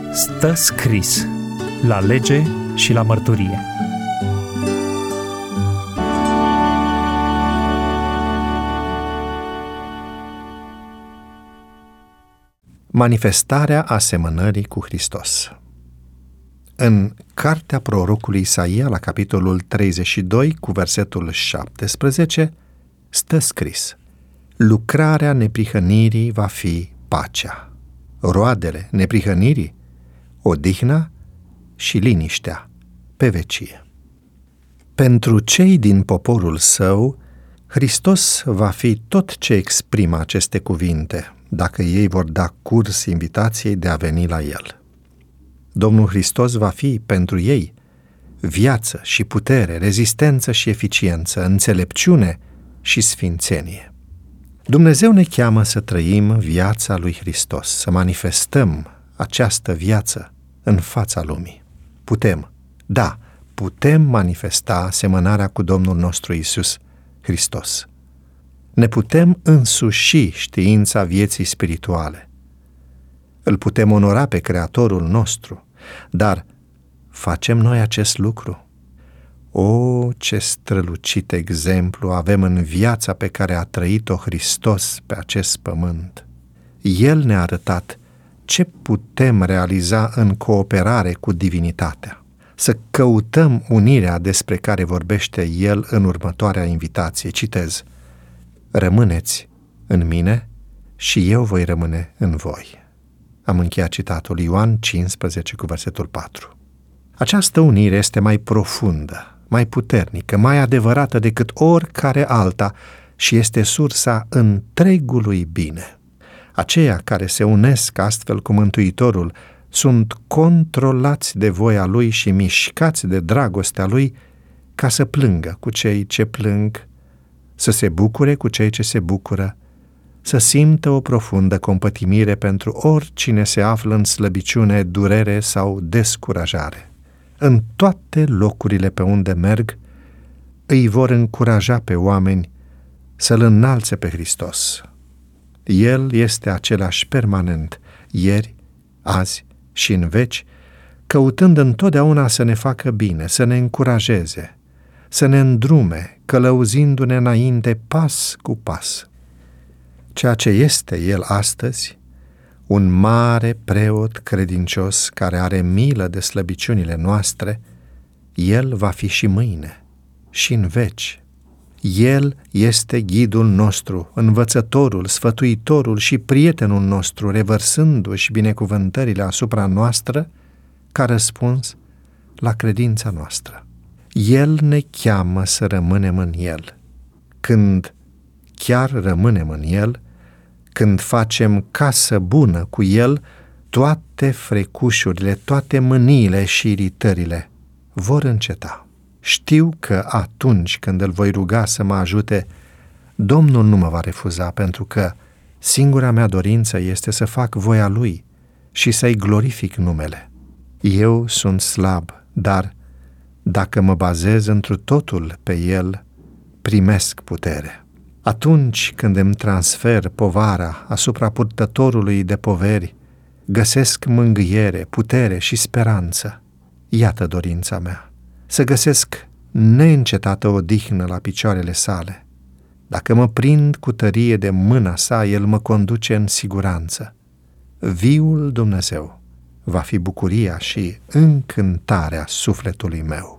Stă scris la lege și la mărturie. Manifestarea asemănării cu Hristos. În cartea prorocului Isaia, la capitolul 32, cu versetul 17, stă scris: lucrarea neprihănirii va fi pacea, roadele neprihănirii, odihna și liniștea pe vecie. Pentru cei din poporul său, Hristos va fi tot ce exprimă aceste cuvinte, dacă ei vor da curs invitației de a veni la El. Domnul Hristos va fi pentru ei viață și putere, rezistență și eficiență, înțelepciune și sfințenie. Dumnezeu ne cheamă să trăim viața lui Hristos, să manifestăm această viață în fața lumii. Putem manifesta asemănarea cu Domnul nostru Iisus Hristos. Ne putem însuși știința vieții spirituale. Îl putem onora pe Creatorul nostru, dar facem noi acest lucru? O, ce strălucit exemplu avem în viața pe care a trăit-o Hristos pe acest pământ. El ne-a arătat ce putem realiza în cooperare cu divinitatea. Să căutăm unirea despre care vorbește El în următoarea invitație. Citez: rămâneți în mine și eu voi rămâne în voi. Am încheiat citatul. Ioan 15 cu versetul 4. Această unire este mai profundă, mai puternică, mai adevărată decât oricare alta și este sursa întregului bine. Aceia care se unesc astfel cu Mântuitorul sunt controlați de voia Lui și mișcați de dragostea Lui ca să plângă cu cei ce plâng, să se bucure cu cei ce se bucură, să simtă o profundă compătimire pentru oricine se află în slăbiciune, durere sau descurajare. În toate locurile pe unde merg, îi vor încuraja pe oameni să-L înalțe pe Hristos. El este același permanent, ieri, azi și în veci, căutând întotdeauna să ne facă bine, să ne încurajeze, să ne îndrume, călăuzindu-ne înainte pas cu pas. Ceea ce este El astăzi, un mare preot credincios care are milă de slăbiciunile noastre, El va fi și mâine și în veci. El este ghidul nostru, învățătorul, sfătuitorul și prietenul nostru, revărsându-și binecuvântările asupra noastră ca răspuns la credința noastră. El ne cheamă să rămânem în El. Când chiar rămânem în El, când facem casă bună cu El, toate frecușurile, toate mâniile și iritările vor înceta. Știu că atunci când Îl voi ruga să mă ajute, Domnul nu mă va refuza, pentru că singura mea dorință este să fac voia Lui și să-i glorific numele. Eu sunt slab, dar dacă mă bazez întru totul pe El, primesc putere. Atunci când îmi transfer povara asupra purtătorului de poveri, găsesc mângâiere, putere și speranță. Iată dorința mea, să găsesc neîncetată odihnă la picioarele Sale. Dacă mă prind cu tărie de mâna Sa, El mă conduce în siguranță. Viul Dumnezeu va fi bucuria și încântarea sufletului meu.